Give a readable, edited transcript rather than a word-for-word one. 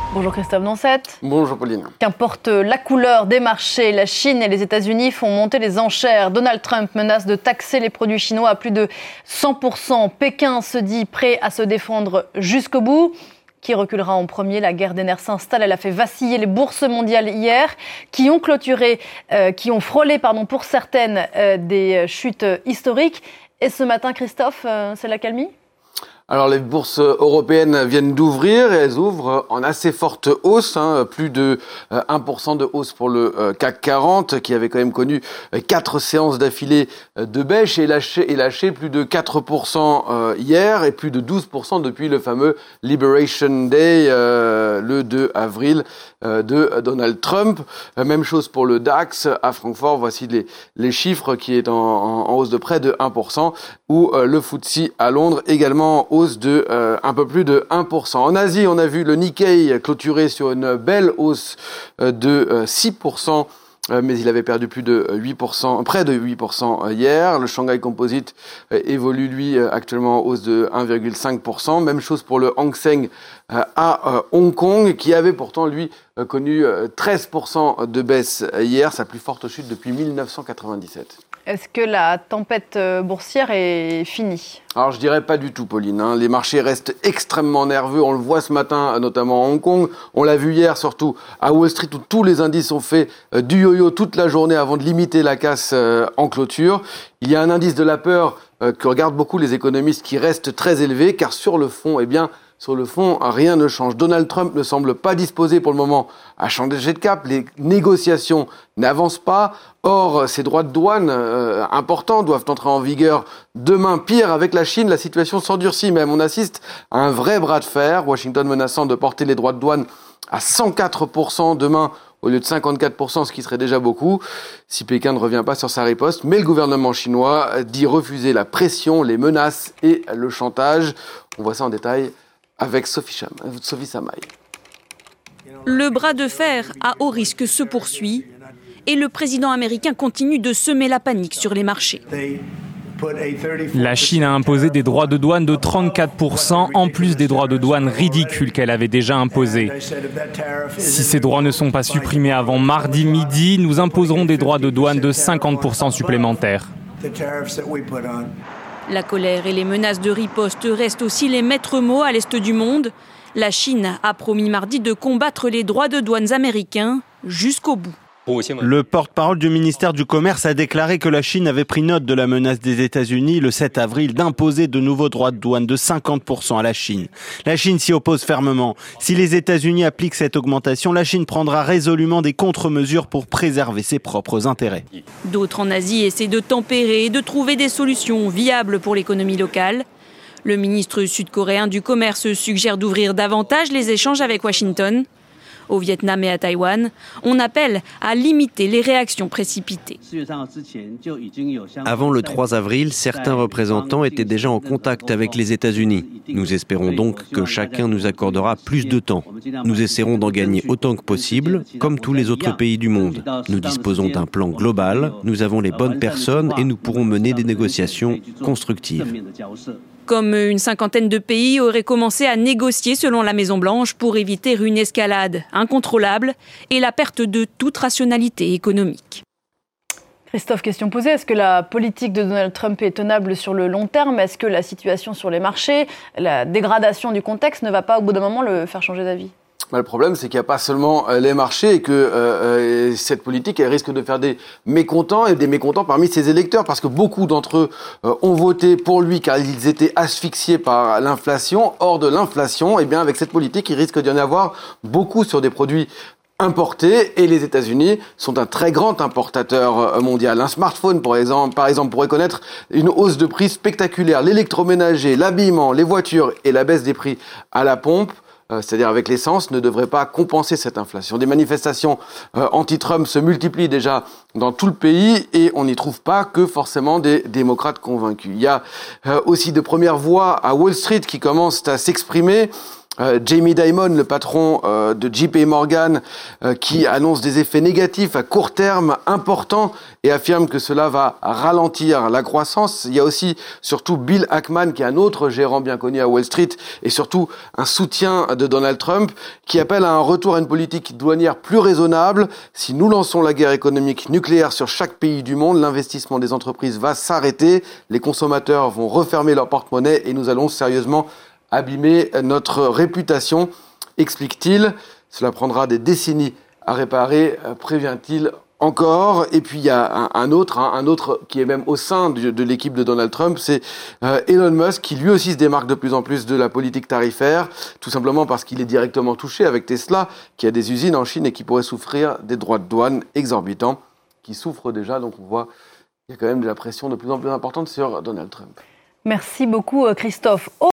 Bonjour Christophe Noncette. Bonjour Pauline. Qu'importe la couleur des marchés, la Chine et les États-Unis font monter les enchères. Donald Trump menace de taxer les produits chinois à plus de 100%. Pékin se dit prêt à se défendre jusqu'au bout. Qui reculera en premier? La guerre des nerfs s'installe. Elle a fait vaciller les bourses mondiales hier, qui ont frôlé pour certaines des chutes historiques. Et ce matin, Christophe, c'est l'accalmie? Alors les bourses européennes viennent d'ouvrir et elles ouvrent en assez forte hausse, plus de 1% de hausse pour le CAC 40 qui avait quand même connu 4 séances d'affilée de baisse et lâché plus de 4% hier et plus de 12% depuis le fameux Liberation Day le 2 avril de Donald Trump. Même chose pour le DAX à Francfort, voici les chiffres qui est en hausse de près de 1% ou le FTSE à Londres également en hausse de un peu plus de 1%. En Asie, on a vu le Nikkei clôturer sur une belle hausse de 6%, mais il avait perdu plus de 8%, près de 8% hier. Le Shanghai Composite évolue, lui, actuellement en hausse de 1,5%. Même chose pour le Hang Seng à Hong Kong, qui avait pourtant, lui, connu 13% de baisse hier, sa plus forte chute depuis 1997. Est-ce que la tempête boursière est finie? Alors je dirais pas du tout, Pauline. Les marchés restent extrêmement nerveux. On le voit ce matin, notamment à Hong Kong. On l'a vu hier, surtout à Wall Street, où tous les indices ont fait du yo-yo toute la journée avant de limiter la casse en clôture. Il y a un indice de la peur que regardent beaucoup les économistes qui reste très élevé, car sur le fond, rien ne change. Donald Trump ne semble pas disposé pour le moment à changer de cap. Les négociations n'avancent pas. Or, ces droits de douane importants doivent entrer en vigueur demain. Pire, avec la Chine, la situation s'endurcit même. On assiste à un vrai bras de fer. Washington menaçant de porter les droits de douane à 104% demain au lieu de 54%, ce qui serait déjà beaucoup, si Pékin ne revient pas sur sa riposte. Mais le gouvernement chinois dit refuser la pression, les menaces et le chantage. On voit ça en détail avec Sophie Samaï. Le bras de fer à haut risque se poursuit et le président américain continue de semer la panique sur les marchés. La Chine a imposé des droits de douane de 34%, en plus des droits de douane ridicules qu'elle avait déjà imposés. Si ces droits ne sont pas supprimés avant mardi midi, nous imposerons des droits de douane de 50% supplémentaires. La colère et les menaces de riposte restent aussi les maîtres mots à l'est du monde. La Chine a promis mardi de combattre les droits de douane américains jusqu'au bout. Le porte-parole du ministère du Commerce a déclaré que la Chine avait pris note de la menace des États-Unis le 7 avril d'imposer de nouveaux droits de douane de 50% à la Chine. La Chine s'y oppose fermement. Si les États-Unis appliquent cette augmentation, la Chine prendra résolument des contre-mesures pour préserver ses propres intérêts. D'autres en Asie essaient de tempérer et de trouver des solutions viables pour l'économie locale. Le ministre sud-coréen du Commerce suggère d'ouvrir davantage les échanges avec Washington. Au Vietnam et à Taïwan, on appelle à limiter les réactions précipitées. Avant le 3 avril, certains représentants étaient déjà en contact avec les États-Unis. Nous espérons donc que chacun nous accordera plus de temps. Nous essaierons d'en gagner autant que possible, comme tous les autres pays du monde. Nous disposons d'un plan global, nous avons les bonnes personnes et nous pourrons mener des négociations constructives. Comme une cinquantaine de pays auraient commencé à négocier selon la Maison-Blanche pour éviter une escalade incontrôlable et la perte de toute rationalité économique. Christophe, question posée. Est-ce que la politique de Donald Trump est tenable sur le long terme? Est-ce que la situation sur les marchés, la dégradation du contexte ne va pas au bout d'un moment le faire changer d'avis? Le problème, c'est qu'il n'y a pas seulement les marchés et que cette politique, elle risque de faire des mécontents et des mécontents parmi ses électeurs parce que beaucoup d'entre eux ont voté pour lui car ils étaient asphyxiés par l'inflation. Hors de l'inflation, avec cette politique, il risque d'y en avoir beaucoup sur des produits importés et les États-Unis sont un très grand importateur mondial. Un smartphone, par exemple, pourrait connaître une hausse de prix spectaculaire. L'électroménager, l'habillement, les voitures et la baisse des prix à la pompe, c'est-à-dire avec l'essence, ne devrait pas compenser cette inflation. Des manifestations anti-Trump se multiplient déjà dans tout le pays et on n'y trouve pas que forcément des démocrates convaincus. Il y a aussi de premières voix à Wall Street qui commencent à s'exprimer. Jamie Dimon, le patron de JP Morgan, qui annonce des effets négatifs à court terme importants et affirme que cela va ralentir la croissance. Il y a aussi surtout Bill Ackman, qui est un autre gérant bien connu à Wall Street, et surtout un soutien de Donald Trump, qui appelle à un retour à une politique douanière plus raisonnable. Si nous lançons la guerre économique nucléaire sur chaque pays du monde, l'investissement des entreprises va s'arrêter, les consommateurs vont refermer leur porte-monnaie et nous allons sérieusement abîmer notre réputation, explique-t-il. Cela prendra des décennies à réparer, prévient-il encore. Et puis il y a un autre qui est même au sein de l'équipe de Donald Trump, c'est Elon Musk, qui lui aussi se démarque de plus en plus de la politique tarifaire, tout simplement parce qu'il est directement touché avec Tesla, qui a des usines en Chine et qui pourrait souffrir des droits de douane exorbitants, qui souffrent déjà. Donc on voit qu'il y a quand même de la pression de plus en plus importante sur Donald Trump. Merci beaucoup Christophe.